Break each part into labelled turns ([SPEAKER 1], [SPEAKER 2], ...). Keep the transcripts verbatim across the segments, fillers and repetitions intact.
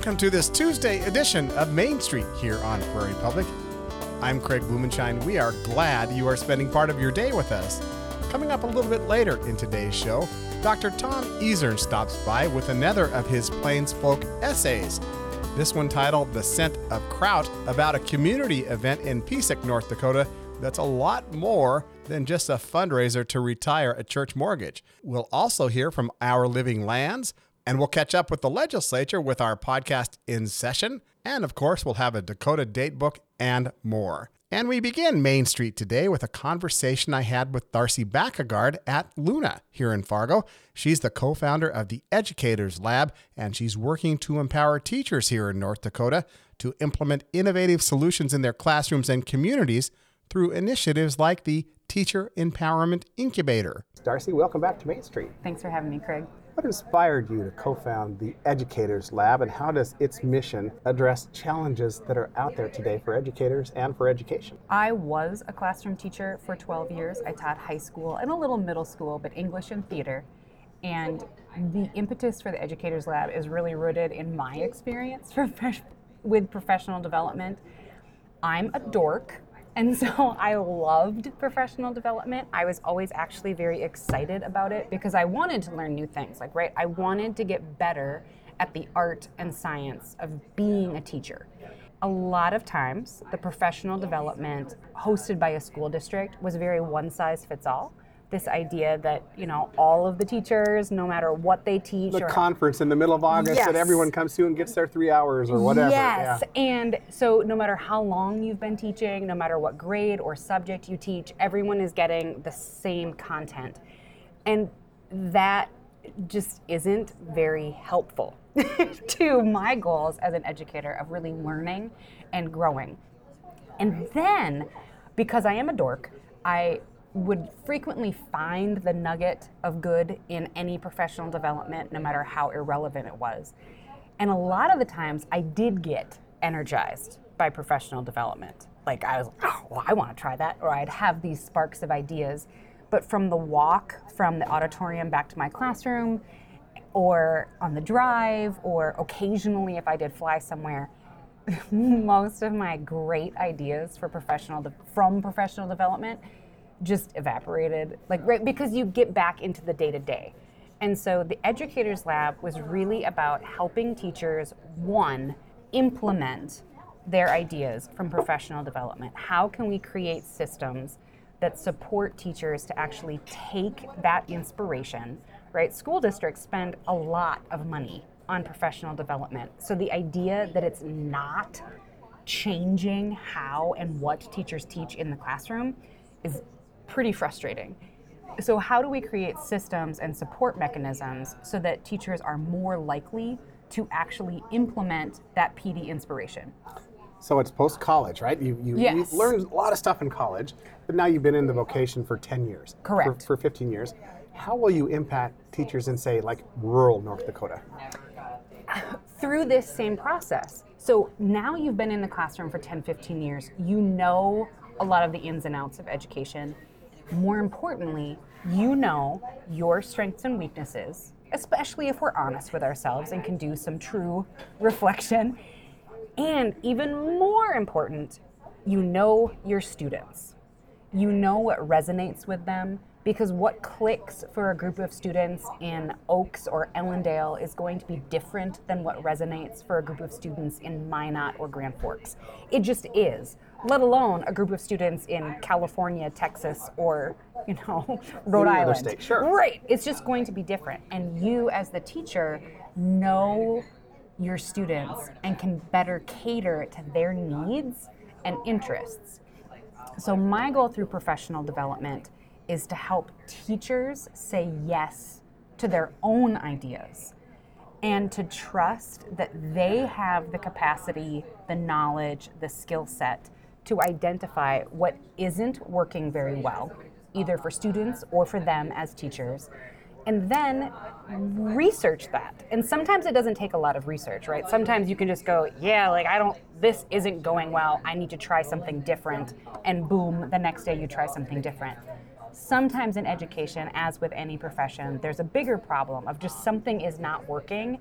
[SPEAKER 1] welcome to this Tuesday edition of Main Street here on Prairie Public. I'm Craig Blumenshine. We are glad you are spending part of your day with us. Coming up a little bit later in today's show, Doctor Tom Ezern stops by with another of his Plains Folk essays. This one titled The Scent of Kraut, about a community event in Pisac, North Dakota that's a lot more than just a fundraiser to retire a church mortgage. We'll also hear from Our Living Lands, and we'll catch up with the legislature with our podcast In Session. And of course, we'll have a Dakota date book and more. And we begin Main Street today with a conversation I had with Darcy Backegard at Luna here in Fargo. She's the co-founder of the Educators Lab, and she's working to empower teachers here in North Dakota to implement innovative solutions in their classrooms and communities through initiatives like the Teacher Empowerment Incubator.
[SPEAKER 2] Darcy, welcome back to Main Street.
[SPEAKER 3] Thanks for having me, Craig.
[SPEAKER 2] What inspired you to co-found the Educators Lab, and how does its mission address challenges that are out there today for educators and for education?
[SPEAKER 3] I was a classroom teacher for twelve years. I taught high school and a little middle school, but English and theater. And the impetus for the Educators Lab is really rooted in my experience for, with professional development. I'm a dork. And so I loved professional development. I was always actually very excited about it because I wanted to learn new things. Like, right, I wanted to get better at the art and science of being a teacher. A lot of times, the professional development hosted by a school district was very one size fits all. This idea that, you know, all of the teachers, no matter what they teach.
[SPEAKER 2] The
[SPEAKER 3] or,
[SPEAKER 2] conference in the middle of August
[SPEAKER 3] yes.
[SPEAKER 2] that everyone comes to and gets their three hours or whatever.
[SPEAKER 3] Yes,
[SPEAKER 2] yeah.
[SPEAKER 3] And so no matter how long you've been teaching, no matter what grade or subject you teach, everyone is getting the same content. And that just isn't very helpful to my goals as an educator of really learning and growing. And then, because I am a dork, I would frequently find the nugget of good in any professional development, no matter how irrelevant it was. And a lot of the times I did get energized by professional development. Like I was, oh, well, I want to try that, or I'd have these sparks of ideas. But from the walk from the auditorium back to my classroom, or on the drive, or occasionally if I did fly somewhere, most of my great ideas for professional de- from professional development just evaporated, like right because you get back into the day-to-day. And so the Educators Lab was really about helping teachers, one, implement their ideas from professional development. How can we create systems that support teachers to actually take that inspiration, right? School districts spend a lot of money on professional development. So the idea that it's not changing how and what teachers teach in the classroom is pretty frustrating. So how do we create systems and support mechanisms so that teachers are more likely to actually implement that P D inspiration?
[SPEAKER 2] So it's post-college, right? You, you,
[SPEAKER 3] yes.
[SPEAKER 2] You've learned a lot of stuff in college, but now you've been in the vocation for ten years.
[SPEAKER 3] Correct.
[SPEAKER 2] For, for fifteen years. How will you impact teachers in, say, like rural North Dakota?
[SPEAKER 3] Through this same process. So now you've been in the classroom for ten, fifteen years. You know a lot of the ins and outs of education. More importantly, you know your strengths and weaknesses, especially if we're honest with ourselves and can do some true reflection. And even more important, you know your students. You know what resonates with them, because what clicks for a group of students in Oaks or Ellendale is going to be different than what resonates for a group of students in Minot or Grand Forks. It just is, let alone a group of students in California, Texas, or, you know, Rhode
[SPEAKER 2] Any
[SPEAKER 3] Island.
[SPEAKER 2] other state, sure.
[SPEAKER 3] Right, it's just going to be different. And you as the teacher know your students and can better cater to their needs and interests. So my goal through professional development is to help teachers say yes to their own ideas and to trust that they have the capacity, the knowledge, the skill set to identify what isn't working very well, either for students or for them as teachers, and then research that. And sometimes it doesn't take a lot of research, right? Sometimes you can just go, yeah, like I don't, this isn't going well, I need to try something different, and boom, the next day you try something different. Sometimes in education, as with any profession, there's a bigger problem of just something is not working,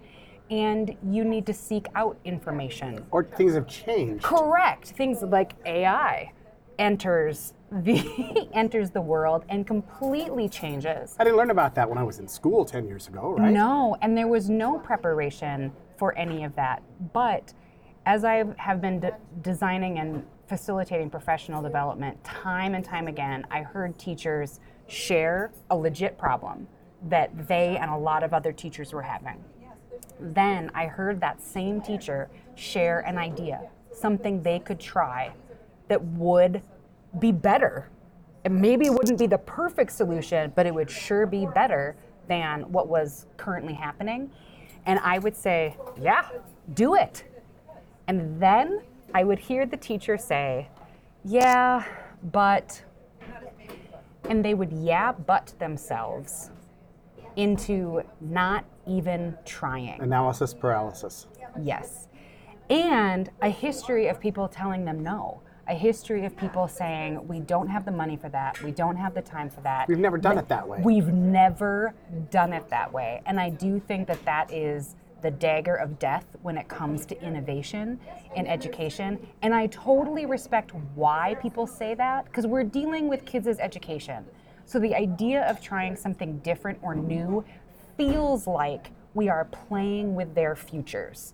[SPEAKER 3] and you need to seek out information.
[SPEAKER 2] Or things have changed.
[SPEAKER 3] Correct. Things like A I enters the enters the world and completely changes.
[SPEAKER 2] I didn't learn about that when I was in school ten years ago, right?
[SPEAKER 3] No, and there was no preparation for any of that. But as I have been de- designing and facilitating professional development time and time again, I heard teachers share a legit problem that they and a lot of other teachers were having. Then I heard that same teacher share an idea, something they could try that would be better. And maybe it wouldn't be the perfect solution, but it would sure be better than what was currently happening. And I would say, yeah, do it. And then I would hear the teacher say, yeah, but, and they would yeah, but themselves into not even trying.
[SPEAKER 2] Analysis paralysis.
[SPEAKER 3] Yes. And a history of people telling them no. A history of people saying, we don't have the money for that, we don't have the time for that.
[SPEAKER 2] We've never done it that way.
[SPEAKER 3] We've never done it that way. And I do think that that is the dagger of death when it comes to innovation in education. And I totally respect why people say that, because we're dealing with kids' education. So the idea of trying something different or new feels like we are playing with their futures.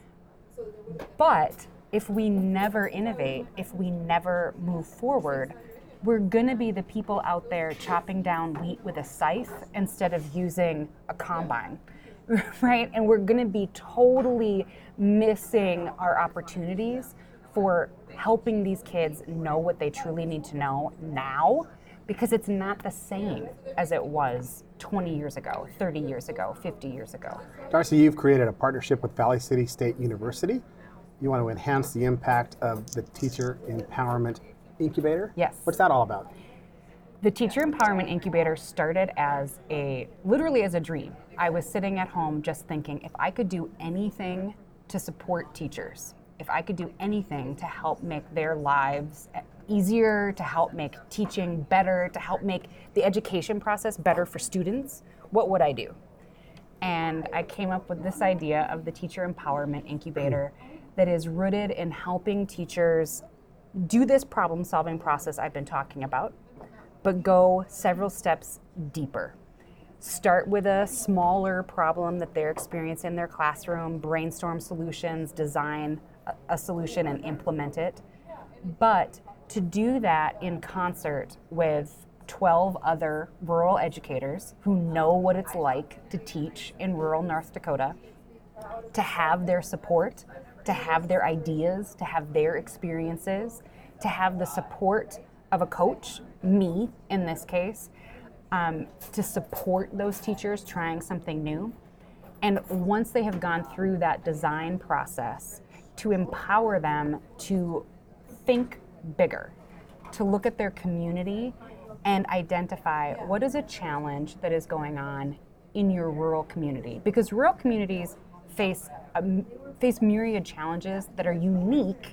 [SPEAKER 3] But if we never innovate, if we never move forward, we're gonna be the people out there chopping down wheat with a scythe instead of using a combine, right? And we're gonna be totally missing our opportunities for helping these kids know what they truly need to know now, because it's not the same as it was twenty years ago, thirty years ago, fifty years ago.
[SPEAKER 2] Darcy, you've created a partnership with Valley City State University. You want to enhance the impact of the Teacher Empowerment Incubator?
[SPEAKER 3] Yes.
[SPEAKER 2] What's that all about?
[SPEAKER 3] The Teacher Empowerment Incubator started as a, literally as a dream. I was sitting at home just thinking, if I could do anything to support teachers, if I could do anything to help make their lives easier, to help make teaching better, to help make the education process better for students, what would I do? And I came up with this idea of the Teacher Empowerment Incubator that is rooted in helping teachers do this problem-solving process I've been talking about, but go several steps deeper. Start with a smaller problem that they're experiencing in their classroom, brainstorm solutions, design a, a solution and implement it. But to do that in concert with twelve other rural educators who know what it's like to teach in rural North Dakota, to have their support, to have their ideas, to have their experiences, to have the support of a coach, me in this case, um, to support those teachers trying something new. And once they have gone through that design process, to empower them to think bigger, to look at their community and identify what is a challenge that is going on in your rural community. Because rural communities face um, face myriad challenges that are unique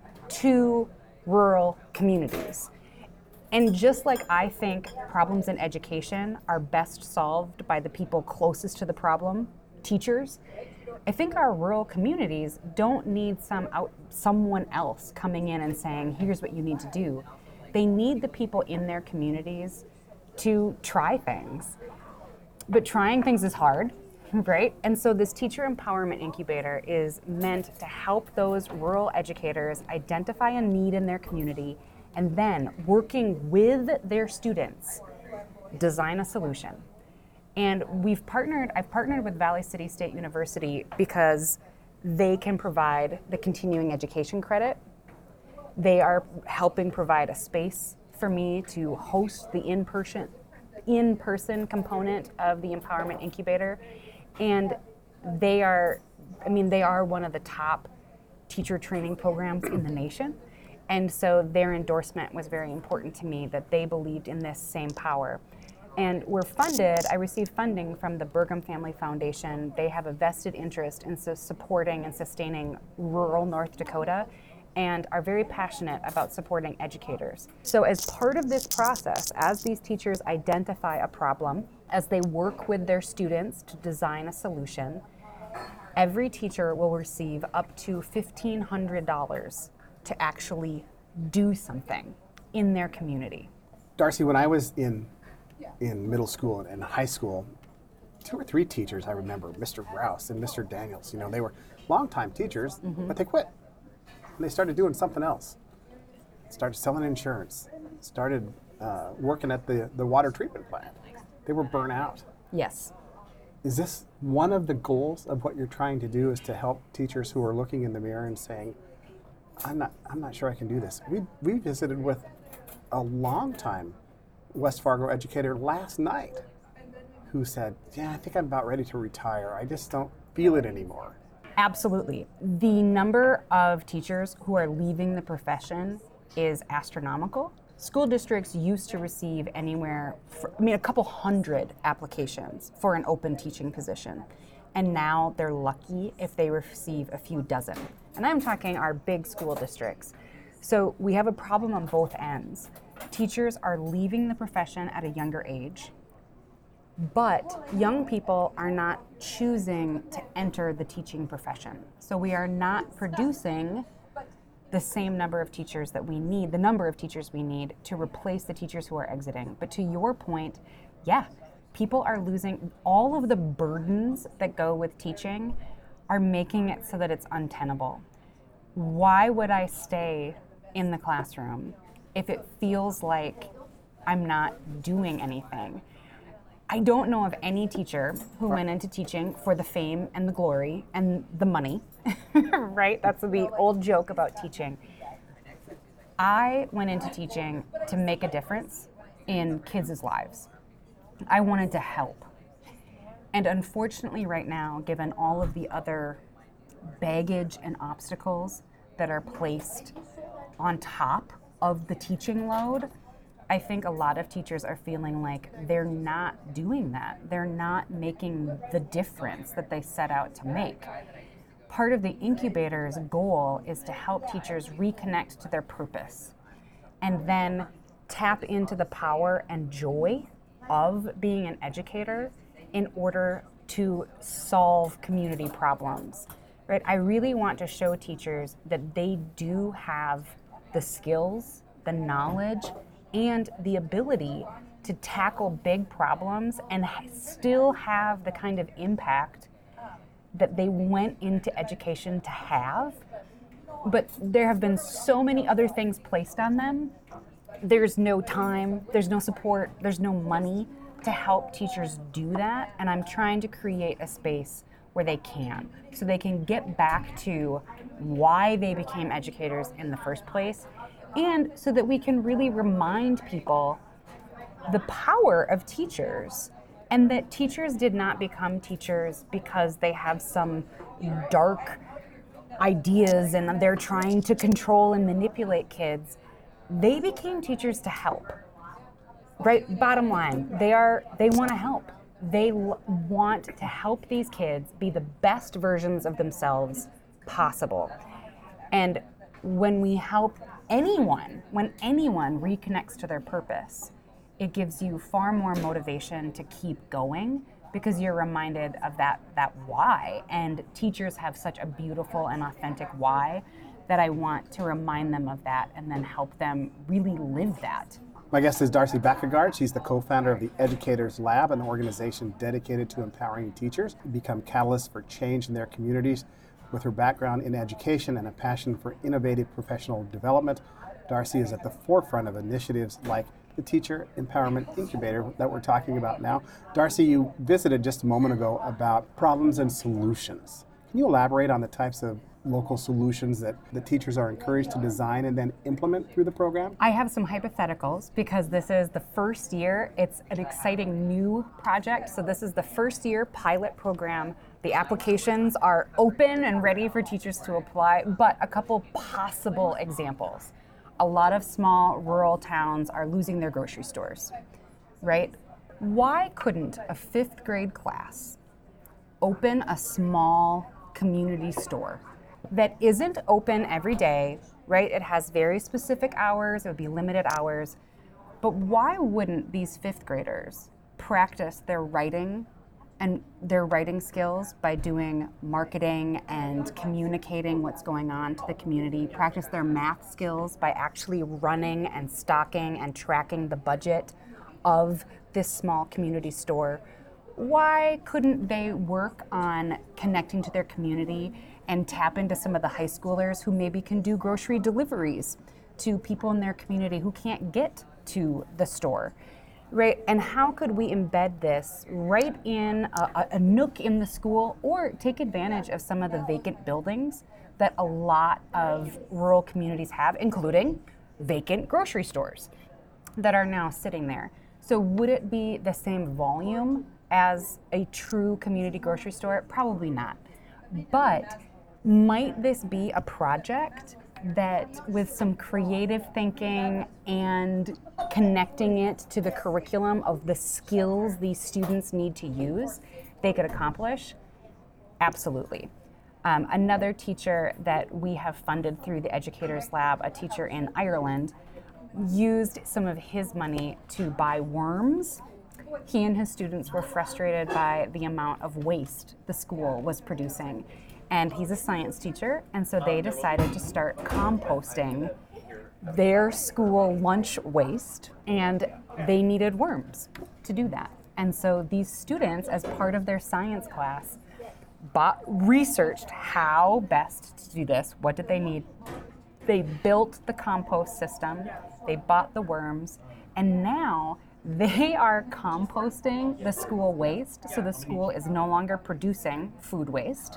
[SPEAKER 3] to rural communities. And just like I think problems in education are best solved by the people closest to the problem, teachers, I think our rural communities don't need some out, someone else coming in and saying, here's what you need to do. They need the people in their communities to try things. But trying things is hard, right? And so this Teacher Empowerment Incubator is meant to help those rural educators identify a need in their community and then, working with their students, design a solution. And we've partnered, I've partnered with Valley City State University because they can provide the continuing education credit. They are helping provide a space for me to host the in-person, in-person component of the Empowerment Incubator. And they are, I mean, they are one of the top teacher training programs in the nation. And so their endorsement was very important to me, that they believed in this same power. And we're funded, I received funding from the Burgum Family Foundation. They have a vested interest in so supporting and sustaining rural North Dakota and are very passionate about supporting educators. So as part of this process, as these teachers identify a problem, as they work with their students to design a solution, every teacher will receive up to fifteen hundred dollars to actually do something in their community.
[SPEAKER 2] Darcy, when I was in in middle school and high school, two or three teachers I remember, Mister Rouse and Mister Daniels, you know, they were longtime teachers, mm-hmm. but they quit. And they started doing something else. Started selling insurance, started uh, working at the, the water treatment plant. They were burnt out.
[SPEAKER 3] Yes.
[SPEAKER 2] Is this one of the goals of what you're trying to do, is to help teachers who are looking in the mirror and saying, I'm not I'm not sure I can do this? We we visited with a longtime West Fargo educator last night who said, yeah, I think I'm about ready to retire. I just don't feel it anymore.
[SPEAKER 3] Absolutely. The number of teachers who are leaving the profession is astronomical. School districts used to receive anywhere, for, I mean, a couple hundred applications for an open teaching position. And now they're lucky if they receive a few dozen. And I'm talking our big school districts. So we have a problem on both ends. Teachers are leaving the profession at a younger age, but young people are not choosing to enter the teaching profession. So we are not producing the same number of teachers that we need, the number of teachers we need to replace the teachers who are exiting. But to your point, yeah, people are losing all of the burdens that go with teaching are making it so that it's untenable. Why would I stay in the classroom if it feels like I'm not doing anything? I don't know of any teacher who went into teaching for the fame and the glory and the money, right? That's the old joke about teaching. I went into teaching to make a difference in kids' lives. I wanted to help. And unfortunately right now, given all of the other baggage and obstacles that are placed on top of the teaching load, I think a lot of teachers are feeling like they're not doing that. They're not making the difference that they set out to make. Part of the incubator's goal is to help teachers reconnect to their purpose and then tap into the power and joy of being an educator in order to solve community problems. Right? I really want to show teachers that they do have the skills, the knowledge, and the ability to tackle big problems and still have the kind of impact that they went into education to have. But there have been so many other things placed on them. There's no time, there's no support, there's no money to help teachers do that. And I'm trying to create a space where they can, so they can get back to why they became educators in the first place, and so that we can really remind people the power of teachers, and that teachers did not become teachers because they have some dark ideas and they're trying to control and manipulate kids. They became teachers to help. Right? Bottom line, they are they want to help. They l- want to help these kids be the best versions of themselves possible. And when we help anyone, when anyone reconnects to their purpose, it gives you far more motivation to keep going because you're reminded of that that why. And teachers have such a beautiful and authentic why that I want to remind them of that and then help them really live that.
[SPEAKER 2] My guest is Darcy Baekkegaard. She's the co-founder of the Educators Lab, an organization dedicated to empowering teachers to become catalysts for change in their communities. With her background in education and a passion for innovative professional development, Darcy is at the forefront of initiatives like the Teacher Empowerment Incubator that we're talking about now. Darcy, you visited just a moment ago about problems and solutions. Can you elaborate on the types of local solutions that the teachers are encouraged to design and then implement through the program?
[SPEAKER 3] I have some hypotheticals because this is the first year. It's an exciting new project. So this is the first year pilot program. The applications are open and ready for teachers to apply, but a couple possible examples. A lot of small rural towns are losing their grocery stores, right? Why couldn't a fifth grade class open a small community store that isn't open every day, right? It has very specific hours, it would be limited hours. But why wouldn't these fifth graders practice their writing and their writing skills by doing marketing and communicating what's going on to the community, practice their math skills by actually running and stocking and tracking the budget of this small community store. Why couldn't they work on connecting to their community and tap into some of the high schoolers who maybe can do grocery deliveries to people in their community who can't get to the store, right? And how could we embed this right in a, a nook in the school, or take advantage of some of the vacant buildings that a lot of rural communities have, including vacant grocery stores that are now sitting there. So would it be the same volume as a true community grocery store? Probably not. But might this be a project that, with some creative thinking and connecting it to the curriculum of the skills these students need to use, they could accomplish? Absolutely. Um, another teacher that we have funded through the Educators Lab, a teacher in Ireland, used some of his money to buy worms. He and his students were frustrated by the amount of waste the school was producing. And he's a science teacher, and so they decided to start composting their school lunch waste, and they needed worms to do that. And so these students, as part of their science class, bought, researched how best to do this. What did they need? They built the compost system, they bought the worms, and now they are composting the school waste, so the school is no longer producing food waste.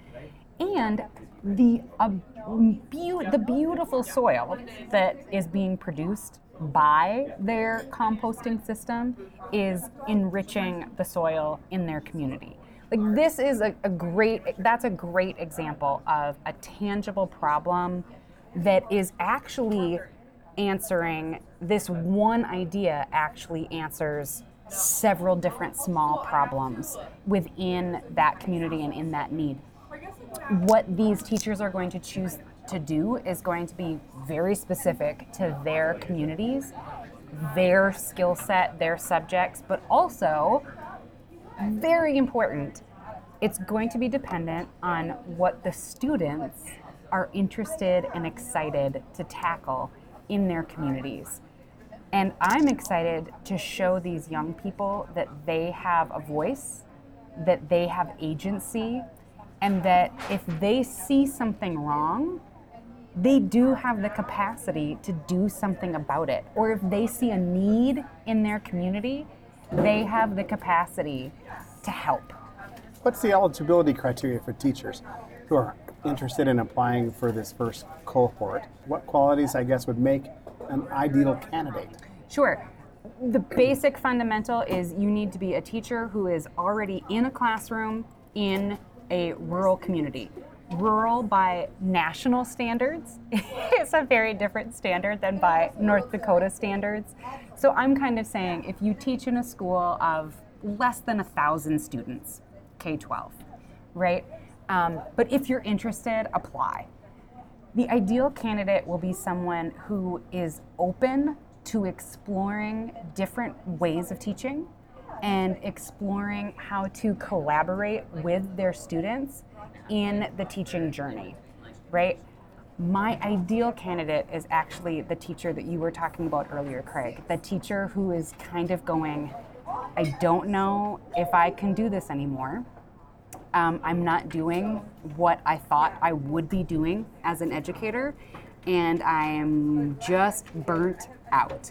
[SPEAKER 3] And the uh, be- the beautiful soil that is being produced by their composting system is enriching the soil in their community. Like, this is a, a great, that's a great example of a tangible problem that is actually answering, this one idea actually answers several different small problems within that community and in that need. What these teachers are going to choose to do is going to be very specific to their communities, their skill set, their subjects, but also, very important, it's going to be dependent on what the students are interested and excited to tackle in their communities. And I'm excited to show these young people that they have a voice, that they have agency, and that if they see something wrong, they do have the capacity to do something about it. Or if they see a need in their community, they have the capacity to help.
[SPEAKER 2] What's the eligibility criteria for teachers who are interested in applying for this first cohort? What qualities, I guess, would make an ideal candidate?
[SPEAKER 3] Sure. The basic fundamental is you need to be a teacher who is already in a classroom in a rural community. Rural by national standards is a very different standard than by North Dakota standards. So I'm kind of saying, if you teach in a school of less than a thousand students, K twelve, right? Um, but if you're interested, apply. The ideal candidate will be someone who is open to exploring different ways of teaching and exploring how to collaborate with their students in the teaching journey, right? My ideal candidate is actually the teacher that you were talking about earlier, Craig, the teacher who is kind of going, I don't know if I can do this anymore. Um, I'm not doing what I thought I would be doing as an educator, and I am just burnt out.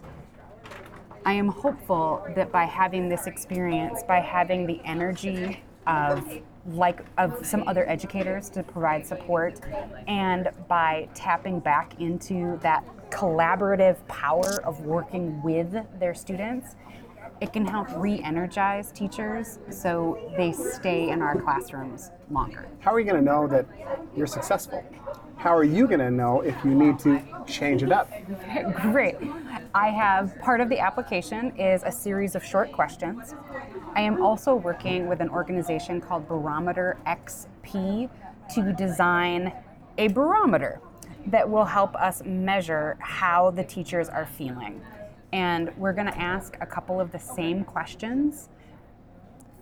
[SPEAKER 3] I am hopeful that by having this experience, by having the energy of like of some other educators to provide support, and by tapping back into that collaborative power of working with their students, it can help re-energize teachers so they stay in our classrooms longer.
[SPEAKER 2] How are you going to know that you're successful? How are you going to know if you need to change it up?
[SPEAKER 3] Great. I have, part of the application is a series of short questions. I am also working with an organization called Barometer X P to design a barometer that will help us measure how the teachers are feeling. And we're going to ask a couple of the same questions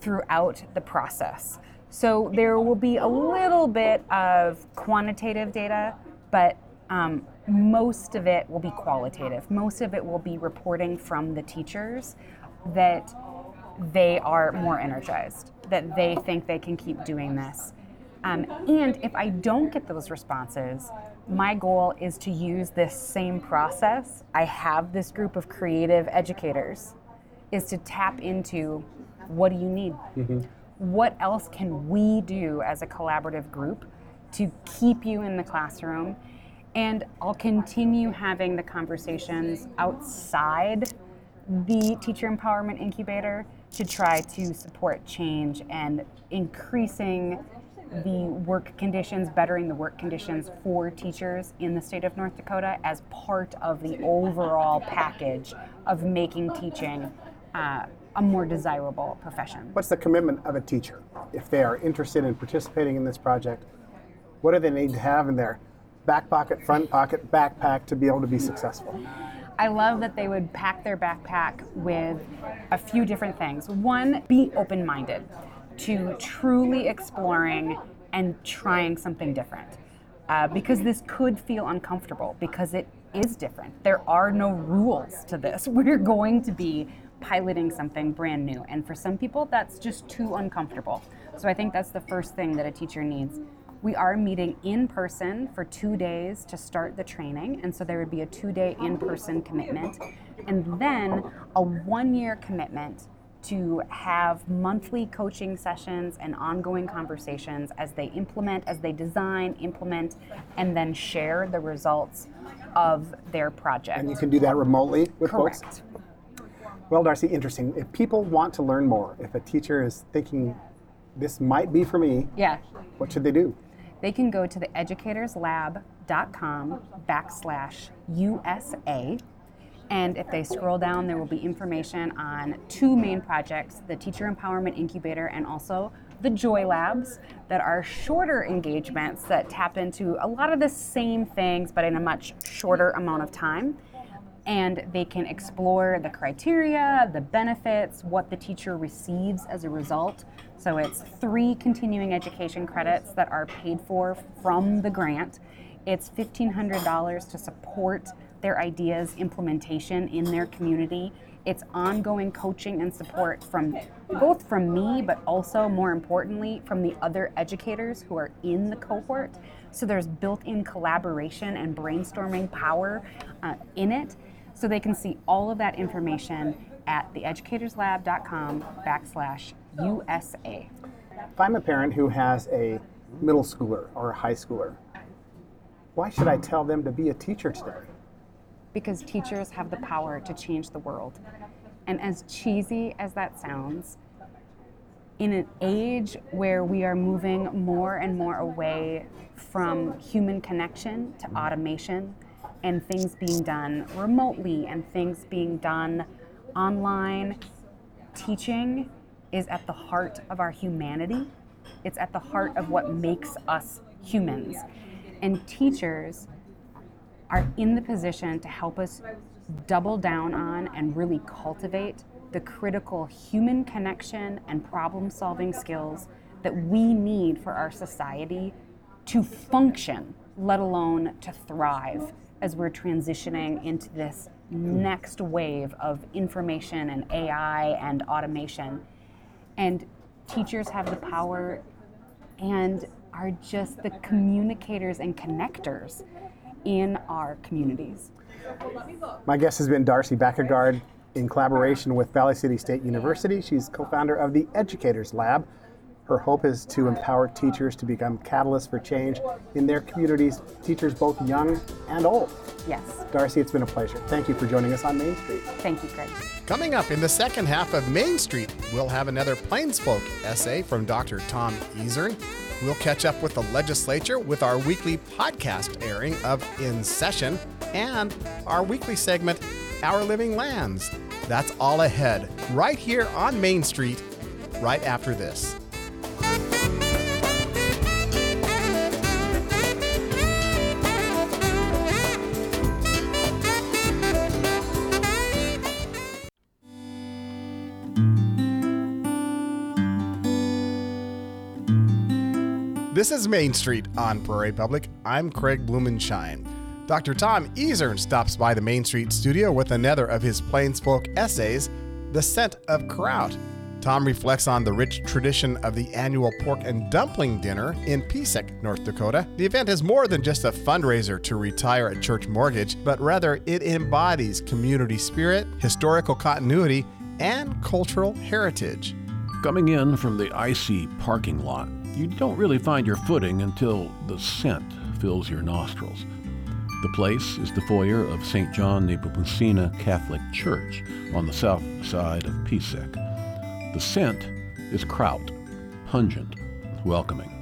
[SPEAKER 3] throughout the process. So there will be a little bit of quantitative data, but um, most of it will be qualitative. Most of it will be reporting from the teachers that they are more energized, that they think they can keep doing this. Um, and if I don't get those responses, my goal is to use this same process. I have this group of creative educators, is to tap into, what do you need? Mm-hmm. What else can we do as a collaborative group to keep you in the classroom? And I'll continue having the conversations outside the Teacher Empowerment Incubator to try to support change and increasing the work conditions, bettering the work conditions for teachers in the state of North Dakota as part of the overall package of making teaching uh, a more desirable profession.
[SPEAKER 2] What's the commitment of a teacher? If they are interested in participating in this project, what do they need to have in their back pocket, front pocket, backpack to be able to be successful?
[SPEAKER 3] I love that they would pack their backpack with a few different things. One, be open-minded to truly exploring and trying something different. Uh, because this could feel uncomfortable, because it is different. There are no rules to this. We're going to be piloting something brand new. And for some people, that's just too uncomfortable. So I think that's the first thing that a teacher needs. We are meeting in person for two days to start the training. And so there would be a two-day in-person commitment. And then a one-year commitment to have monthly coaching sessions and ongoing conversations as they implement, as they design, implement, and then share the results of their project.
[SPEAKER 2] And you can do that remotely with
[SPEAKER 3] Correct.
[SPEAKER 2] folks? Well, Darcy, interesting. If people want to learn more, if a teacher is thinking, this might be for me,
[SPEAKER 3] Yeah.
[SPEAKER 2] what should they do?
[SPEAKER 3] They can go to the educatorslab.com backslash USA. And if they scroll down, there will be information on two main projects, the Teacher Empowerment Incubator and also the Joy Labs, that are shorter engagements that tap into a lot of the same things, but in a much shorter amount of time. And they can explore the criteria, the benefits, what the teacher receives as a result. So it's three continuing education credits that are paid for from the grant. It's fifteen hundred dollars to support their ideas implementation in their community. It's ongoing coaching and support from both from me, but also more importantly from the other educators who are in the cohort. So there's built-in collaboration and brainstorming power uh, in it. So they can see all of that information at theeducatorslab.com backslash USA.
[SPEAKER 2] If I'm a parent who has a middle schooler or a high schooler, why should I tell them to be a teacher today?
[SPEAKER 3] Because teachers have the power to change the world. And as cheesy as that sounds, in an age where we are moving more and more away from human connection to automation and things being done remotely and things being done online, teaching is at the heart of our humanity. It's at the heart of what makes us humans. And teachers are in the position to help us double down on and really cultivate the critical human connection and problem-solving skills that we need for our society to function, let alone to thrive, as we're transitioning into this next wave of information and A I and automation. And teachers have the power and are just the communicators and connectors in our communities.
[SPEAKER 2] My guest has been Darcy Backegard in collaboration with Valley City State University. She's co-founder of the Educators Lab. Her hope is to empower teachers to become catalysts for change in their communities, teachers both young and old.
[SPEAKER 3] Yes.
[SPEAKER 2] Darcy, it's been a pleasure. Thank you for joining us on Main Street.
[SPEAKER 3] Thank you, Craig.
[SPEAKER 1] Coming up in the second half of Main Street, we'll have another Plainsfolk essay from Doctor Tom Ezern. We'll catch up with the legislature with our weekly podcast airing of In Session and our weekly segment, Our Living Lands. That's all ahead, right here on Main Street, right after this. This is Main Street on Prairie Public. I'm Craig Blumenshine. Doctor Tom Ezern stops by the Main Street studio with another of his Plains folk essays, The Scent of Kraut. Tom reflects on the rich tradition of the annual pork and dumpling dinner in Piesek, North Dakota. The event is more than just a fundraiser to retire a church mortgage, but rather it embodies community spirit, historical continuity, and cultural heritage.
[SPEAKER 4] Coming in from the icy parking lot, you don't really find your footing until the scent fills your nostrils. The place is the foyer of Saint John Nepomuceno Catholic Church on the south side of Piesek. The scent is kraut, pungent, welcoming.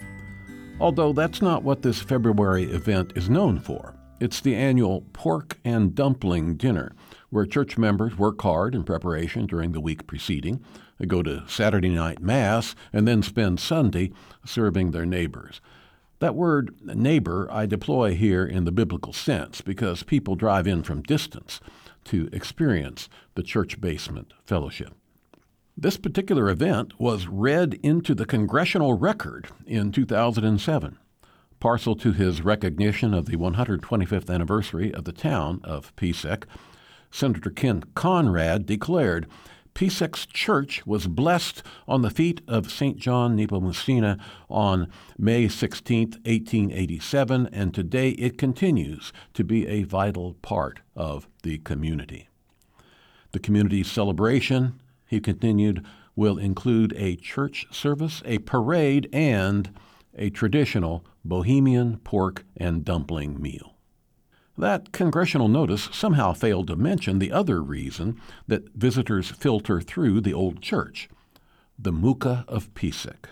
[SPEAKER 4] Although that's not what this February event is known for. It's the annual pork and dumpling dinner, where church members work hard in preparation during the week preceding, they go to Saturday night Mass, and then spend Sunday serving their neighbors. That word neighbor I deploy here in the biblical sense because people drive in from distance to experience the church basement fellowship. This particular event was read into the congressional record in two thousand seven. Parcel to his recognition of the one hundred twenty-fifth anniversary of the town of Piesek, Senator Ken Conrad declared, Piesek's church was blessed on the feet of Saint John Nepomuceno on May sixteenth, eighteen eighty-seven, and today it continues to be a vital part of the community. The community's celebration, he continued, will include a church service, a parade, and a traditional Bohemian pork and dumpling meal. That congressional notice somehow failed to mention the other reason that visitors filter through the old church, the Muka of Piesek.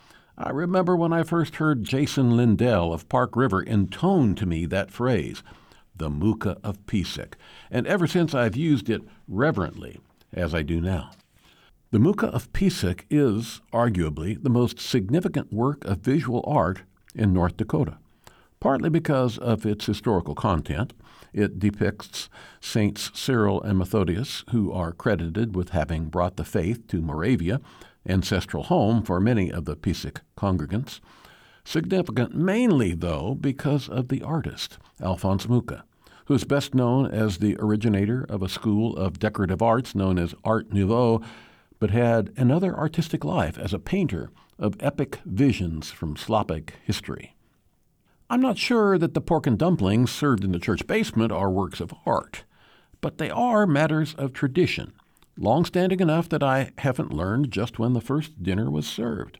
[SPEAKER 4] I remember when I first heard Jason Lindell of Park River intone to me that phrase, the Muka of Piesek, and ever since I've used it reverently, as I do now. The Muka of Piesek is, arguably, the most significant work of visual art in North Dakota, partly because of its historical content. It depicts Saints Cyril and Methodius, who are credited with having brought the faith to Moravia, ancestral home for many of the Piesek congregants. Significant mainly, though, because of the artist, Alphonse Muka, who is best known as the originator of a school of decorative arts known as Art Nouveau, but had another artistic life as a painter of epic visions from Slavic history. I'm not sure that the pork and dumplings served in the church basement are works of art, but they are matters of tradition, long-standing enough that I haven't learned just when the first dinner was served.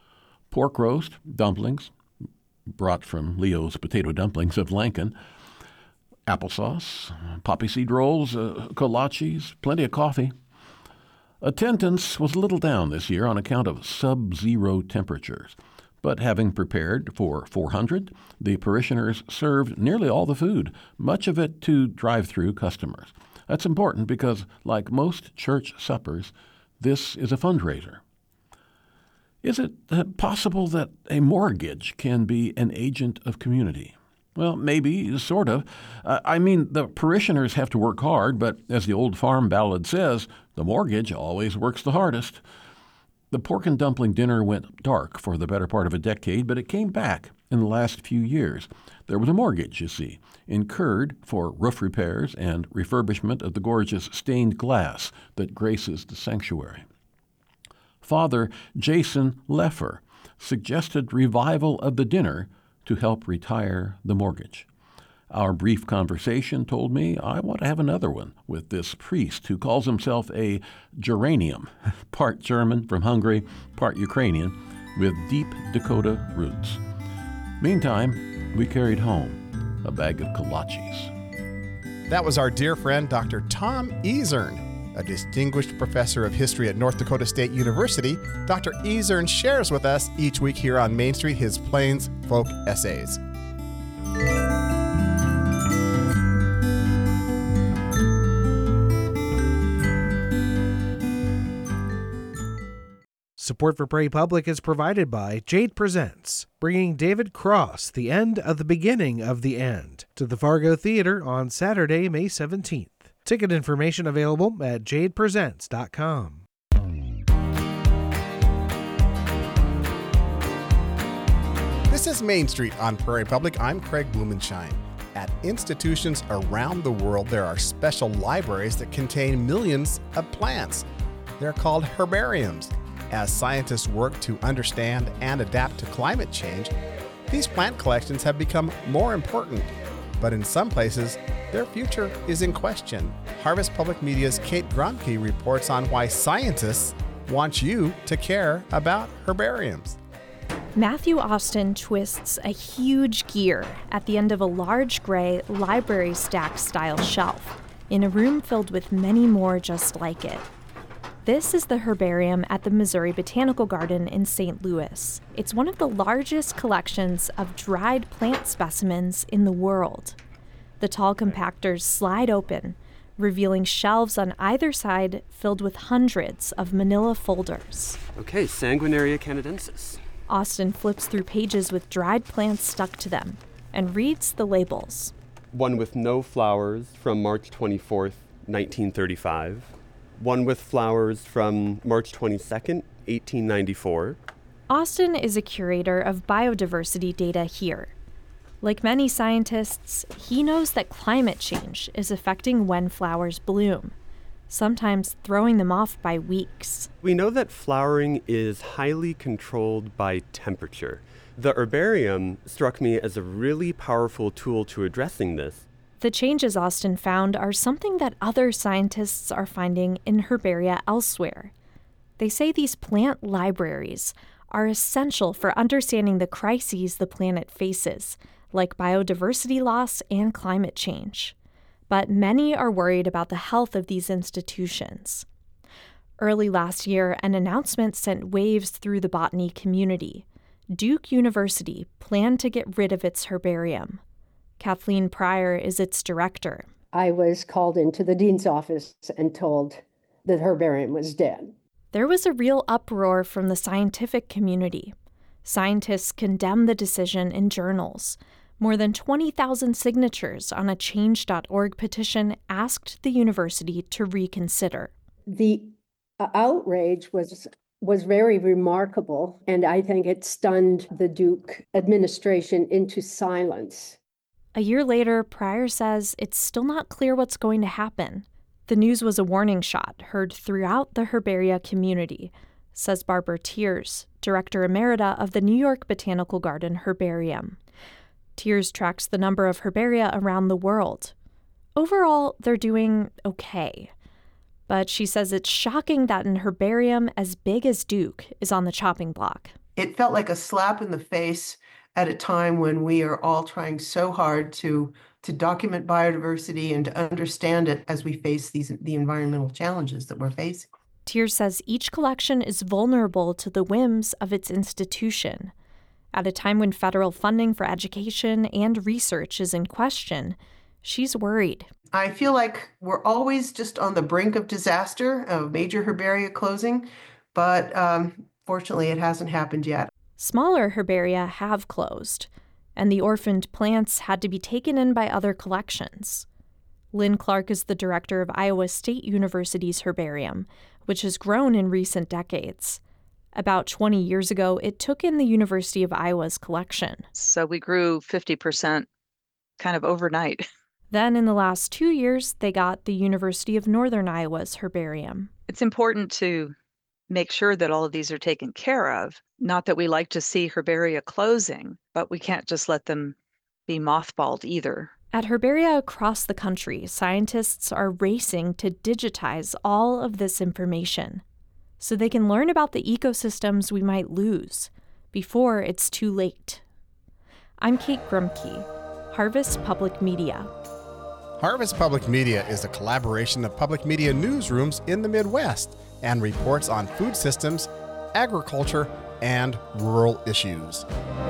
[SPEAKER 4] Pork roast, dumplings, brought from Leo's Potato Dumplings of Lankin, applesauce, poppy seed rolls, uh, kolaches, plenty of coffee. Attendance was a little down this year on account of sub-zero temperatures, but having prepared for four hundred, the parishioners served nearly all the food, much of it to drive-through customers. That's important because, like most church suppers, this is a fundraiser. Is it uh, possible that a mortgage can be an agent of community? Well, maybe, sort of. Uh, I mean, the parishioners have to work hard, but as the old farm ballad says, the mortgage always works the hardest. The pork and dumpling dinner went dark for the better part of a decade, but it came back in the last few years. There was a mortgage, you see, incurred for roof repairs and refurbishment of the gorgeous stained glass that graces the sanctuary. Father Jason Leffer suggested revival of the dinner to help retire the mortgage. Our brief conversation told me I want to have another one with this priest who calls himself a geranium, part German from Hungary, part Ukrainian, with deep Dakota roots. Meantime, we carried home a bag of kolaches.
[SPEAKER 1] That was our dear friend, Doctor Tom Ezern, a distinguished professor of history at North Dakota State University. Doctor Ezern shares with us each week here on Main Street his Plains Folk Essays.
[SPEAKER 5] Support for Prairie Public is provided by Jade Presents, bringing David Cross, The End of the Beginning of the End, to the Fargo Theater on Saturday, May seventeenth. Ticket information available at jade presents dot com.
[SPEAKER 1] is Main Street on Prairie Public. I'm Craig Blumenshine. At institutions around the world, there are special libraries that contain millions of plants. They're called herbariums. As scientists work to understand and adapt to climate change, these plant collections have become more important. But in some places, their future is in question. Harvest Public Media's Kate Grumke reports on why scientists want you to care about herbariums.
[SPEAKER 6] Matthew Austin twists a huge gear at the end of a large gray library stack style shelf in a room filled with many more just like it. This is the herbarium at the Missouri Botanical Garden in Saint Louis. It's one of the largest collections of dried plant specimens in the world. The tall compactors slide open, revealing shelves on either side filled with hundreds of manila folders.
[SPEAKER 7] Okay, Sanguinaria canadensis.
[SPEAKER 6] Austin flips through pages with dried plants stuck to them and reads the labels.
[SPEAKER 7] One with no flowers from March twenty-fourth, nineteen thirty-five. One with flowers from March twenty-second, eighteen ninety-four.
[SPEAKER 6] Austin is a curator of biodiversity data here. Like many scientists, he knows that climate change is affecting when flowers bloom, sometimes throwing them off by weeks.
[SPEAKER 7] We know that flowering is highly controlled by temperature. The herbarium struck me as a really powerful tool to addressing this.
[SPEAKER 6] The changes Austin found are something that other scientists are finding in herbaria elsewhere. They say these plant libraries are essential for understanding the crises the planet faces, like biodiversity loss and climate change. But many are worried about the health of these institutions. Early last year, an announcement sent waves through the botany community. Duke University planned to get rid of its herbarium. Kathleen Pryor is its director.
[SPEAKER 8] I was called into the dean's office and told that herbarium was dead.
[SPEAKER 6] There was a real uproar from the scientific community. Scientists condemned the decision in journals. More than twenty thousand signatures on a change dot org petition asked the university to reconsider.
[SPEAKER 8] The outrage was was very remarkable, and I think it stunned the Duke administration into silence.
[SPEAKER 6] A year later, Pryor says it's still not clear what's going to happen. The news was a warning shot heard throughout the herbaria community, says Barbara Tiers, director emerita of the New York Botanical Garden Herbarium. Tiers tracks the number of herbaria around the world. Overall, they're doing okay. But she says it's shocking that an herbarium as big as Duke is on the chopping block.
[SPEAKER 9] It felt like a slap in the face at a time when we are all trying so hard to, to document biodiversity and to understand it as we face these the environmental challenges that we're facing.
[SPEAKER 6] Tiers says each collection is vulnerable to the whims of its institution. At a time when federal funding for education and research is in question, she's worried.
[SPEAKER 9] I feel like we're always just on the brink of disaster, of major herbaria closing, but um, fortunately it hasn't happened yet.
[SPEAKER 6] Smaller herbaria have closed, and the orphaned plants had to be taken in by other collections. Lynn Clark is the director of Iowa State University's herbarium, which has grown in recent decades. About twenty years ago, it took in the University of Iowa's collection.
[SPEAKER 10] So we grew fifty percent kind of overnight.
[SPEAKER 6] Then in the last two years, they got the University of Northern Iowa's herbarium.
[SPEAKER 10] It's important to make sure that all of these are taken care of. Not that we like to see herbaria closing, but we can't just let them be mothballed either.
[SPEAKER 6] At herbaria across the country, scientists are racing to digitize all of this information so they can learn about the ecosystems we might lose before it's too late. I'm Kate Grumke, Harvest Public Media.
[SPEAKER 1] Harvest Public Media is a collaboration of public media newsrooms in the Midwest and reports on food systems, agriculture, and rural issues.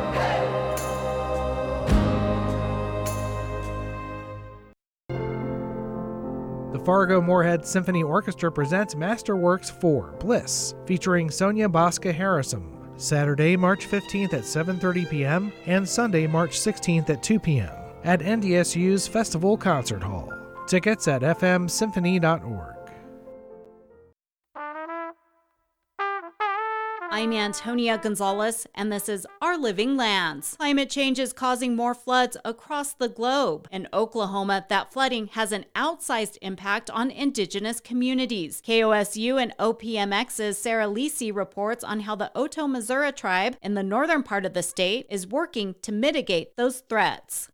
[SPEAKER 5] The Fargo-Moorhead Symphony Orchestra presents Masterworks four, Bliss, featuring Sonia Bosca-Harrison, Saturday, March fifteenth at seven thirty p.m. and Sunday, March sixteenth at two p.m. at N D S U's Festival Concert Hall. Tickets at f m symphony dot org.
[SPEAKER 11] I I'm Antonia Gonzalez, and this is Our Living Lands. Climate change is causing more floods across the globe. In Oklahoma, that flooding has an outsized impact on indigenous communities. K O S U and O P M X's Sarah Lisi reports on how the Oto-Missouri tribe in the northern part of the state is working to mitigate those threats.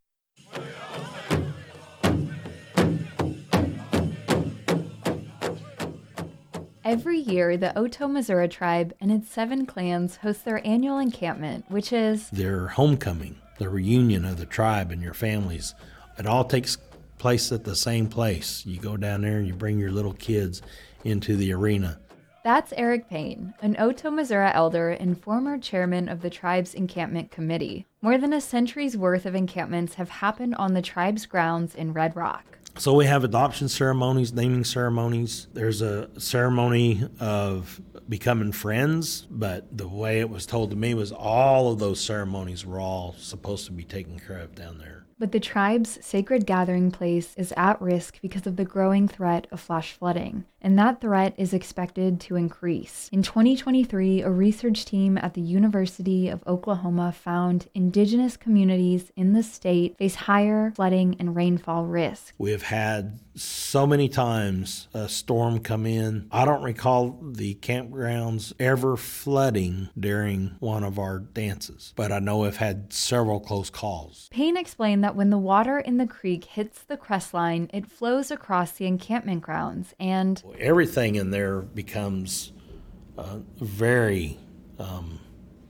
[SPEAKER 12] Every year, the Oto-Missouri tribe and its seven clans host their annual encampment, which is
[SPEAKER 13] their homecoming, the reunion of the tribe and your families. It all takes place at the same place. You go down there and you bring your little kids into the arena.
[SPEAKER 12] That's Eric Payne, an Oto-Missouri elder and former chairman of the tribe's encampment committee. More than a century's worth of encampments have happened on the tribe's grounds in Red Rock.
[SPEAKER 13] So we have adoption ceremonies, naming ceremonies. There's a ceremony of becoming friends, but the way it was told to me was all of those ceremonies were all supposed to be taken care of down there.
[SPEAKER 12] But the tribe's sacred gathering place is at risk because of the growing threat of flash flooding, and that threat is expected to increase. In twenty twenty-three, a research team at the University of Oklahoma found indigenous communities in the state face higher flooding and rainfall risk.
[SPEAKER 13] We have had so many times a storm come in. I don't recall the campgrounds ever flooding during one of our dances, but I know we've had several close calls.
[SPEAKER 12] Payne explained that when the water in the creek hits the crest line, it flows across the encampment grounds, and
[SPEAKER 13] everything in there becomes uh, very um,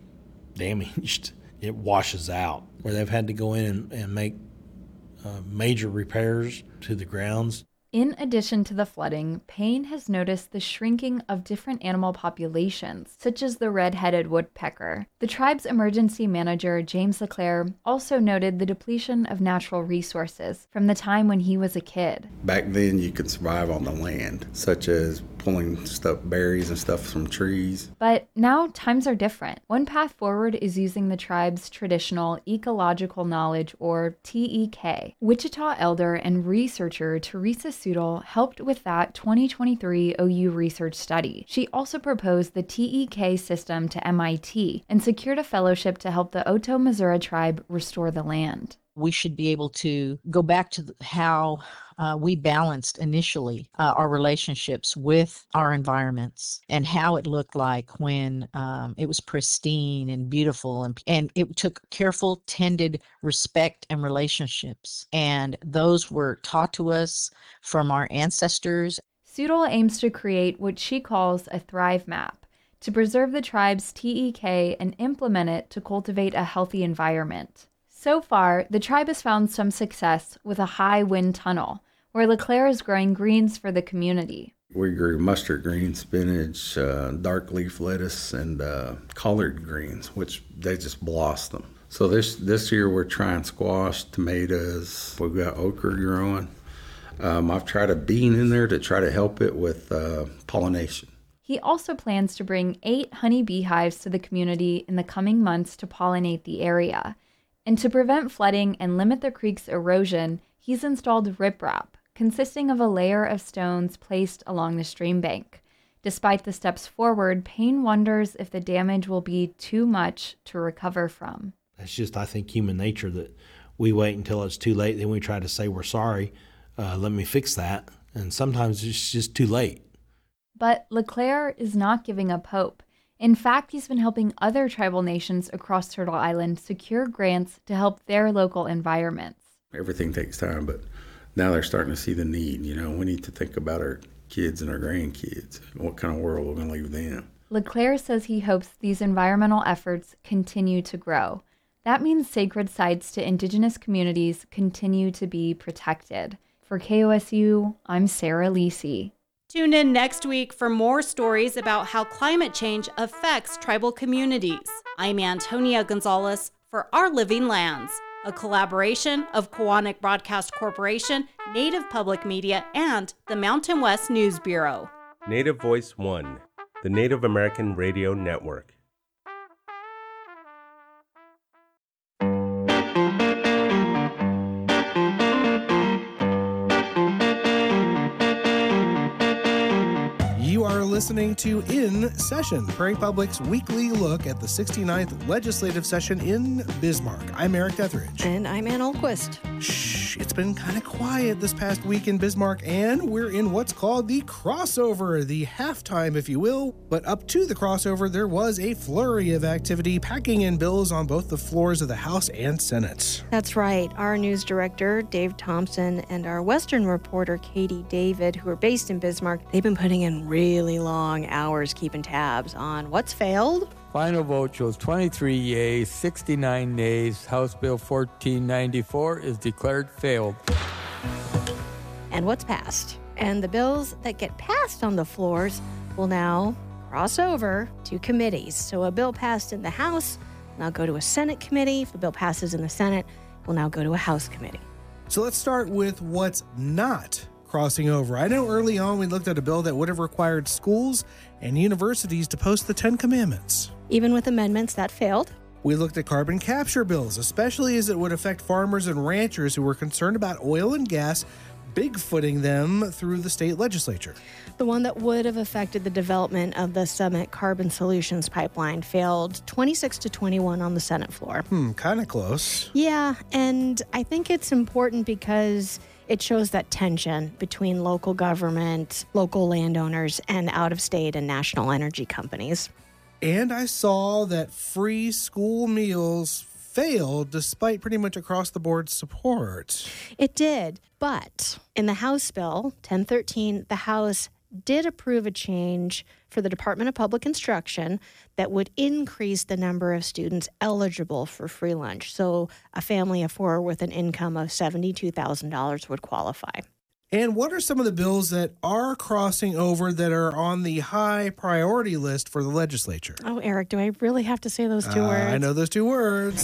[SPEAKER 13] damaged. It washes out, where they've had to go in and, and make uh, major repairs to the grounds.
[SPEAKER 12] In addition to the flooding, Payne has noticed the shrinking of different animal populations, such as the red-headed woodpecker. The tribe's emergency manager, James LeClaire, also noted the depletion of natural resources from the time when he was a kid.
[SPEAKER 14] Back then, you could survive on the land, such as pulling stuff, berries and stuff from trees.
[SPEAKER 12] But now times are different. One path forward is using the tribe's traditional ecological knowledge, or T E K. Wichita elder and researcher Teresa Sudol helped with that twenty twenty-three O U research study. She also proposed the T E K system to M I T and secured a fellowship to help the Oto-Missouri tribe restore the land.
[SPEAKER 15] We should be able to go back to how uh, we balanced initially uh, our relationships with our environments and how it looked like when um, it was pristine and beautiful, and, and it took careful, tended respect and relationships. And those were taught to us from our ancestors.
[SPEAKER 12] Sudol aims to create what she calls a Thrive Map to preserve the tribe's T E K and implement it to cultivate a healthy environment. So far, the tribe has found some success with a high wind tunnel, where LeClaire is growing greens for the community.
[SPEAKER 14] We grew mustard greens, spinach, uh, dark leaf lettuce, and uh, collard greens, which they just blossom. So this this year we're trying squash, tomatoes. We've got okra growing. Um, I've tried a bean in there to try to help it with uh, pollination.
[SPEAKER 12] He also plans to bring eight honey bee hives to the community in the coming months to pollinate the area. And to prevent flooding and limit the creek's erosion, he's installed riprap, consisting of a layer of stones placed along the stream bank. Despite the steps forward, Payne wonders if the damage will be too much to recover from.
[SPEAKER 13] It's just, I think, human nature that we wait until it's too late, then we try to say we're sorry, uh, let me fix that, and sometimes it's just too late.
[SPEAKER 12] But LeClaire is not giving up hope. In fact, he's been helping other tribal nations across Turtle Island secure grants to help their local environments.
[SPEAKER 14] Everything takes time, but now they're starting to see the need. You know, we need to think about our kids and our grandkids, what kind of world we're going to leave them.
[SPEAKER 12] LeClaire says he hopes these environmental efforts continue to grow. That means sacred sites to Indigenous communities continue to be protected. For K O S U, I'm Sarah Lisi.
[SPEAKER 11] Tune in next week for more stories about how climate change affects tribal communities. I'm Antonia Gonzalez for Our Living Lands, a collaboration of Koahnic Broadcast Corporation, Native Public Media, and the Mountain West News Bureau.
[SPEAKER 16] Native Voice One, the Native American Radio Network.
[SPEAKER 5] Listening to In Session, Prairie Public's weekly look at the sixty-ninth legislative session in Bismarck. I'm Eric Etheridge.
[SPEAKER 17] And I'm Ann Olquist.
[SPEAKER 5] Shh, it's been kind of quiet this past week in Bismarck, and we're in what's called the crossover, the halftime, if you will. But up to the crossover, there was a flurry of activity, packing in bills on both the floors of the House and Senate.
[SPEAKER 17] That's right. Our news director, Dave Thompson, and our Western reporter, Katie David, who are based in Bismarck, they've been putting in really long hours keeping tabs on what's failed.
[SPEAKER 18] Final vote shows twenty-three yeas, sixty-nine nays. House Bill fourteen ninety-four is declared failed.
[SPEAKER 17] And what's passed. And the bills that get passed on the floors will now cross over to committees. So a bill passed in the House will now go to a Senate committee. If a bill passes in the Senate, it will now go to a House committee.
[SPEAKER 5] So let's start with what's not crossing over. I know early on we looked at a bill that would have required schools and universities to post the Ten Commandments.
[SPEAKER 17] Even with amendments, that failed.
[SPEAKER 5] We looked at carbon capture bills, especially as it would affect farmers and ranchers who were concerned about oil and gas bigfooting them through the state legislature.
[SPEAKER 17] The one that would have affected the development of the Summit Carbon Solutions pipeline failed twenty-six to twenty-one on the Senate floor.
[SPEAKER 5] Hmm, kind of close.
[SPEAKER 17] Yeah, and I think it's important because it shows that tension between local government, local landowners, and out-of-state and national energy companies.
[SPEAKER 5] And I saw that free school meals failed despite pretty much across-the-board support.
[SPEAKER 17] It did, but in the House bill, ten thirteen, the House did approve a change for the Department of Public Instruction that would increase the number of students eligible for free lunch. So a family of four with an income of seventy-two thousand dollars would qualify.
[SPEAKER 5] And what are some of the bills that are crossing over that are on the high priority list for the legislature?
[SPEAKER 17] Oh, Eric, do I really have to say those two
[SPEAKER 5] uh,
[SPEAKER 17] words?
[SPEAKER 5] I know those two words.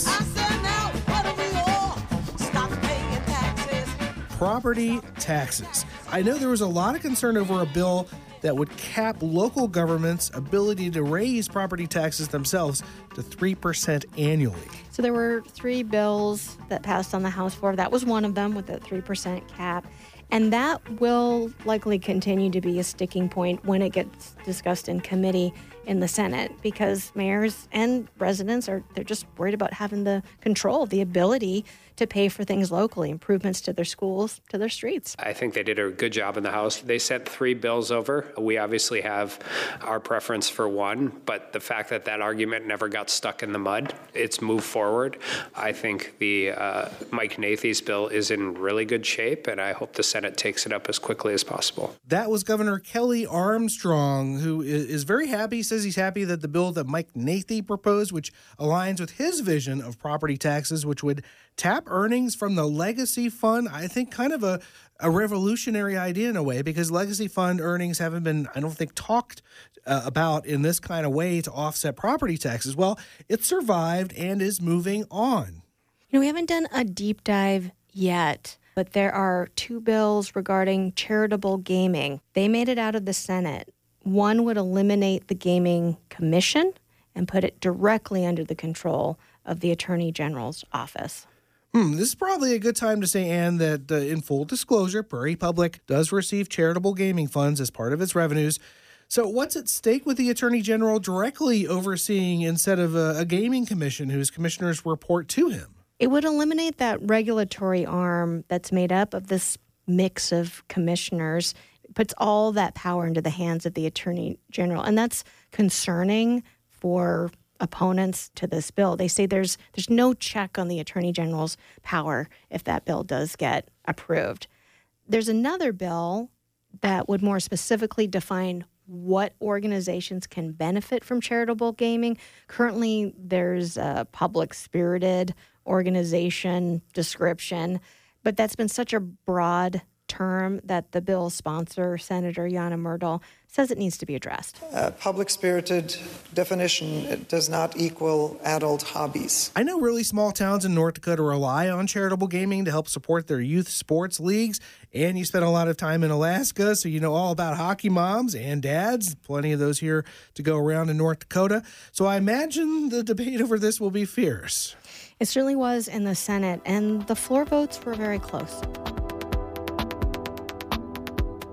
[SPEAKER 5] Property taxes. I know there was a lot of concern over a bill that would cap local governments' ability to raise property taxes themselves to three percent annually.
[SPEAKER 17] So there were three bills that passed on the House floor. That was one of them with a three percent cap. And that will likely continue to be a sticking point when it gets discussed in committee in the Senate, because mayors and residents are they're just worried about having the control, the ability to pay for things locally, improvements to their schools, to their streets.
[SPEAKER 19] I think they did a good job in the House. They sent three bills over. We obviously have our preference for one, but the fact that that argument never got stuck in the mud, it's moved forward. I think the uh, Mike Nathy's bill is in really good shape, and I hope the Senate takes it up as quickly as possible.
[SPEAKER 5] That was Governor Kelly Armstrong, who is very happy. He says he's happy that the bill that Mike Nathy proposed, which aligns with his vision of property taxes, which would tap earnings from the Legacy Fund. I think kind of a, a revolutionary idea in a way, because Legacy Fund earnings haven't been, I don't think, talked uh, about in this kind of way to offset property taxes. Well, it survived and is moving on.
[SPEAKER 17] You know, we haven't done a deep dive yet, but there are two bills regarding charitable gaming. They made it out of the Senate. One would eliminate the Gaming Commission and put it directly under the control of the Attorney General's office.
[SPEAKER 5] Hmm, this is probably a good time to say, Ann, that uh, in full disclosure, Prairie Public does receive charitable gaming funds as part of its revenues. So what's at stake with the Attorney General directly overseeing instead of a, a gaming commission whose commissioners report to him?
[SPEAKER 17] It would eliminate that regulatory arm that's made up of this mix of commissioners. It puts all that power into the hands of the Attorney General, and that's concerning for opponents to this bill. They say there's there's no check on the Attorney General's power if that bill does get approved. There's another bill that would more specifically define what organizations can benefit from charitable gaming. Currently, there's a public-spirited organization description, but that's been such a broad term that the bill's sponsor, Senator Jana Myrdal, says it needs to be addressed.
[SPEAKER 20] Uh, public-spirited definition does not equal adult hobbies.
[SPEAKER 5] I know really small towns in North Dakota rely on charitable gaming to help support their youth sports leagues, and you spent a lot of time in Alaska, so you know all about hockey moms and dads. Plenty of those here to go around in North Dakota. So I imagine the debate over this will be fierce.
[SPEAKER 17] It certainly was in the Senate, and the floor votes were very close.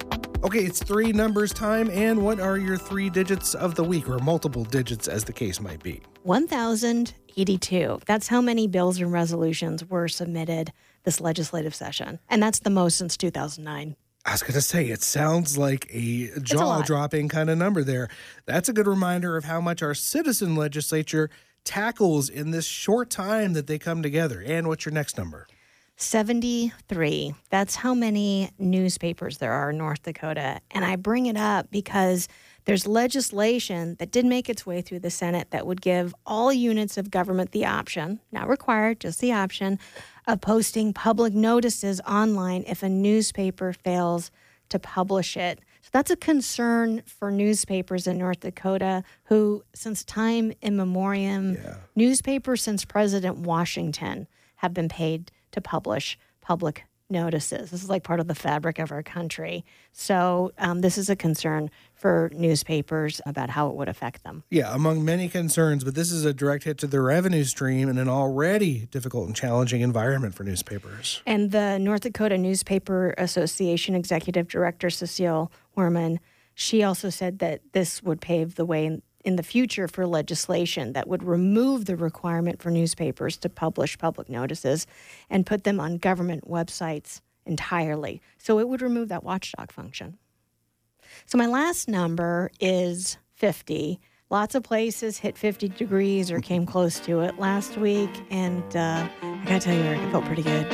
[SPEAKER 5] Okay, it's three numbers time, and what are your three digits of the week, or multiple digits as the case might be?
[SPEAKER 17] one thousand eighty-two. That's how many bills and resolutions were submitted this legislative session. And that's the most since two thousand nine.
[SPEAKER 5] I was going to say, it sounds like a jaw-dropping kind of number there. That's a good reminder of how much our citizen legislature tackles in this short time that they come together. And what's your next number?
[SPEAKER 17] seventy-three. That's how many newspapers there are in North Dakota. And I bring it up because there's legislation that did make its way through the Senate that would give all units of government the option, not required, just the option, of posting public notices online if a newspaper fails to publish it. So that's a concern for newspapers in North Dakota who, since time immemorial, yeah. newspapers since President Washington have been paid to publish public notices. This is like part of the fabric of our country. So um, this is a concern for newspapers about how it would affect them.
[SPEAKER 5] Yeah, among many concerns, but this is a direct hit to the revenue stream in an already difficult and challenging environment for newspapers.
[SPEAKER 17] And the North Dakota Newspaper Association Executive Director, Cecile Werman, she also said that this would pave the way in in the future for legislation that would remove the requirement for newspapers to publish public notices and put them on government websites entirely. So it would remove that watchdog function. So my last number is fifty. Lots of places hit fifty degrees or came close to it last week, and uh, I gotta tell you, Eric, it felt pretty good.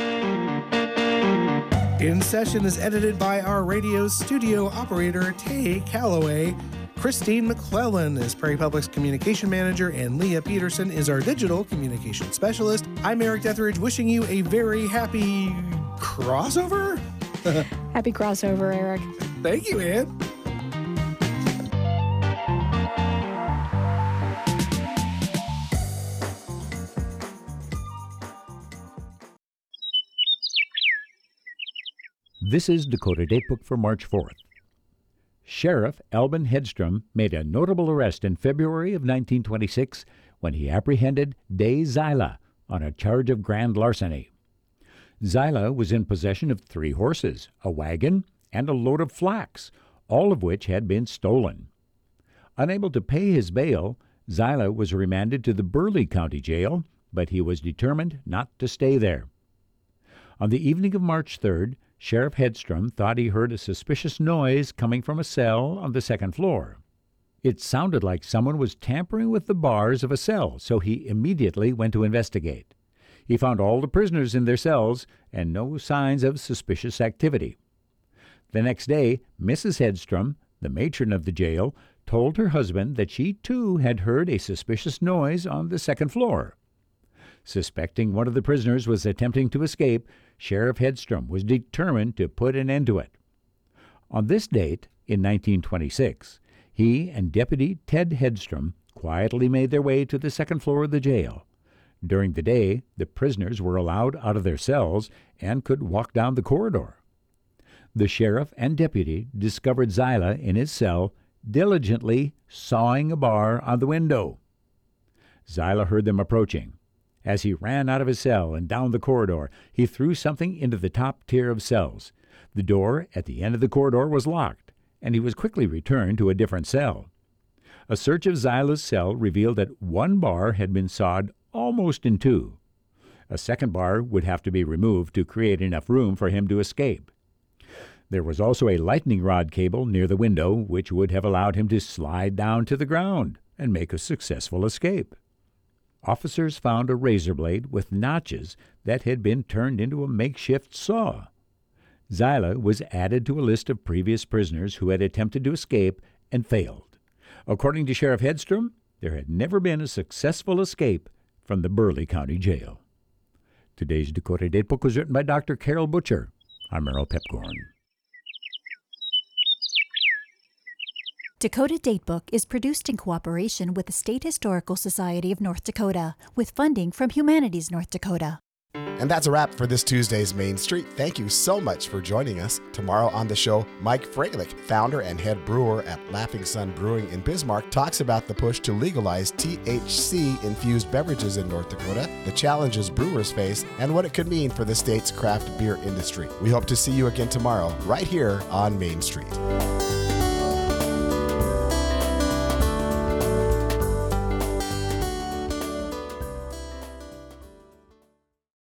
[SPEAKER 5] In Session is edited by our radio studio operator, Tay Calloway. Christine McClellan is Prairie Public's communication manager, and Leah Peterson is our digital communication specialist. I'm Eric Detheridge, wishing you a very happy crossover.
[SPEAKER 17] Happy crossover, Eric.
[SPEAKER 5] Thank you, Ann.
[SPEAKER 21] This is Dakota Datebook for March fourth. Sheriff Albin Hedstrom made a notable arrest in February of nineteen twenty-six when he apprehended Day Zyla on a charge of grand larceny. Zyla was in possession of three horses, a wagon, and a load of flax, all of which had been stolen. Unable to pay his bail, Zyla was remanded to the Burleigh County Jail, but he was determined not to stay there. On the evening of March third, Sheriff Hedstrom thought he heard a suspicious noise coming from a cell on the second floor. It sounded like someone was tampering with the bars of a cell, so he immediately went to investigate. He found all the prisoners in their cells and no signs of suspicious activity. The next day, Missus Hedstrom, the matron of the jail, told her husband that she too had heard a suspicious noise on the second floor. Suspecting one of the prisoners was attempting to escape, Sheriff Hedstrom was determined to put an end to it. On this date, in nineteen twenty-six, he and Deputy Ted Hedstrom quietly made their way to the second floor of the jail. During the day, the prisoners were allowed out of their cells and could walk down the corridor. The sheriff and deputy discovered Zyla in his cell, diligently sawing a bar on the window. Zyla heard them approaching. As he ran out of his cell and down the corridor, he threw something into the top tier of cells. The door at the end of the corridor was locked, and he was quickly returned to a different cell. A search of Zyla's cell revealed that one bar had been sawed almost in two. A second bar would have to be removed to create enough room for him to escape. There was also a lightning rod cable near the window, which would have allowed him to slide down to the ground and make a successful escape. Officers found a razor blade with notches that had been turned into a makeshift saw. Zyla was added to a list of previous prisoners who had attempted to escape and failed. According to Sheriff Hedstrom, there had never been a successful escape from the Burleigh County Jail. Today's Dakota Datebook was written by Doctor Carol Butcher. I'm Merrill Pepcorn.
[SPEAKER 22] Dakota Datebook is produced in cooperation with the State Historical Society of North Dakota, with funding from Humanities North Dakota.
[SPEAKER 1] And that's a wrap for this Tuesday's Main Street. Thank you so much for joining us. Tomorrow on the show, Mike Freilich, founder and head brewer at Laughing Sun Brewing in Bismarck, talks about the push to legalize T H C-infused beverages in North Dakota, the challenges brewers face, and what it could mean for the state's craft beer industry. We hope to see you again tomorrow, right here on Main Street.